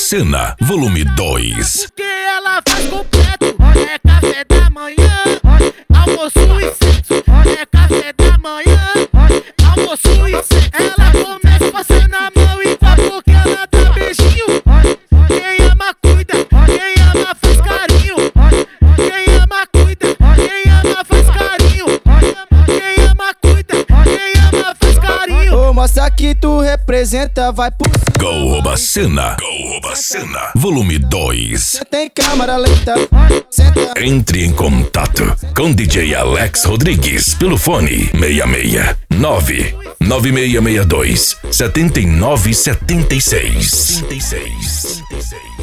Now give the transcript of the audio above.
Cena, volume 2. O que ela faz completo? É café da manhã, almoço e sexo. É café da manhã, almoço e sexo. Ela começa passando a mão e com a boca ela dá beijinho. Quem ama cuida, quem ama faz carinho. Quem ama cuida, quem ama faz carinho. Quem ama cuida, quem ama faz carinho. Ô moça que tu representa, vai pro Go Cena, volume 2. Cê tem câmera lenta, senta. Entre em contato com DJ Alex Rodrigues pelo fone 66 99662 7976.